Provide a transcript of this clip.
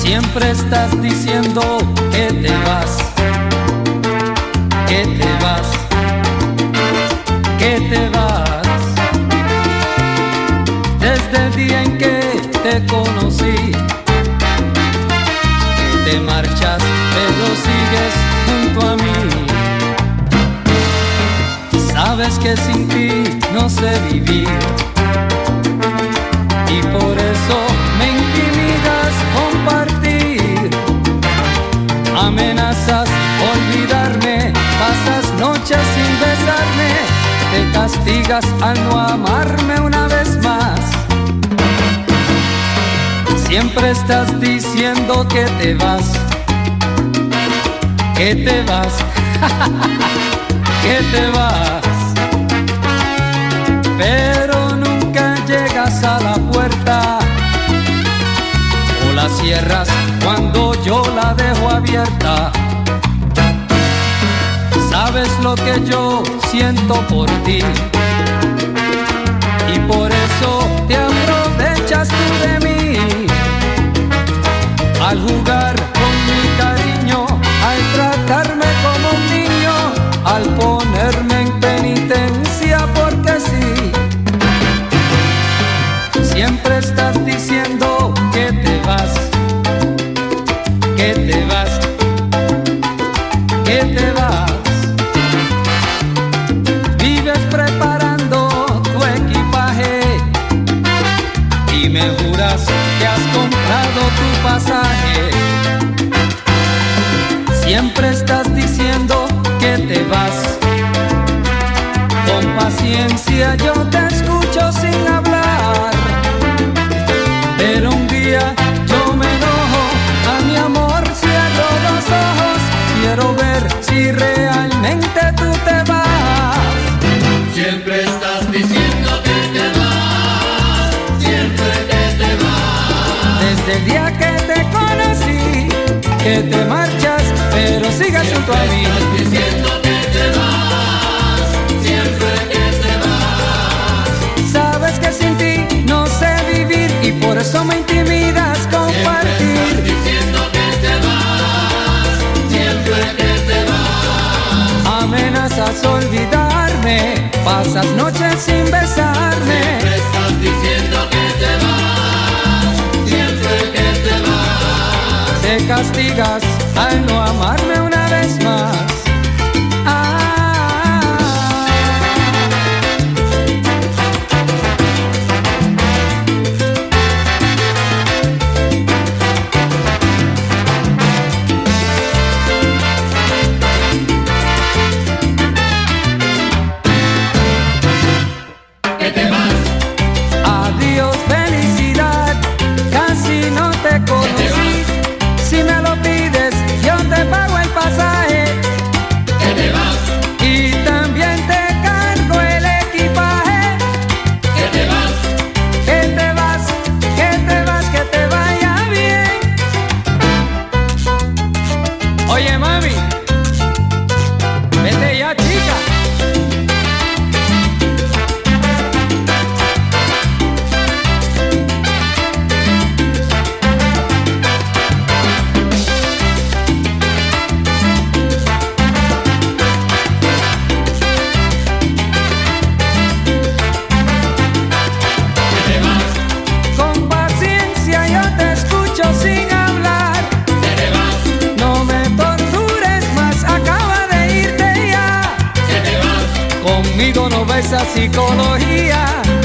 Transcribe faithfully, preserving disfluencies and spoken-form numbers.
Siempre estás diciendo que te vas, que te vas, que te vas. Desde el día en que te conocí, que te marchas, pero sigues junto a mí. Sabes que sin ti no sé vivir, y por eso me intimidas compartir. Amenazas olvidarme, pasas noches sin besarme, te castigas al no amarme una vez más. Siempre estás diciendo que te vas, que te vas, que te vas, pero nunca llegas a la puerta o la cierras cuando yo la dejo abierta. Sabes lo que yo siento por ti y por eso te aprovechas tú de mí. Al jugar con mi cariño, al tratarme como un niño, al ponerme en penitencia porque sí. Siempre estás diciendo que te vas, que te vas, que te vas. Vives preparando tu equipaje y me juras que has comprado tu pasaje. Siempre estás diciendo que te vas. Con paciencia yo te escucho sin hablar, pero un día yo me enojo, a mi amor cierro los ojos, quiero ver si realmente tú te vas. Siempre estás diciendo que te vas, siempre que te vas. Desde el día que te conocí, que te marchas, pero sigues junto a mí. Estás diciendo que te vas, siempre que te vas. Sabes que sin ti no sé vivir y por eso me intimidas compartir. Siempre estás diciendo que te vas, siempre que te vas. Amenazas olvidarme, pasas noches sin besarme. Siempre estás diciendo que te vas, siempre que te vas. Te castigas al no amarme una vez más. Que te vas, Adiós felicidad, casi no te conocí. Si me lo pides, yo te pago el pasaje que te vas, y también te cargo el equipaje. que te vas, Que te vas, que te vas, que te vaya bien. Oye mami, vete ya chica. que te vas, Con paciencia yo te escucho sin hablar. que te vas, No me tortures más, acaba de irte ya. que te vas. Conmigo no ves esa psicología.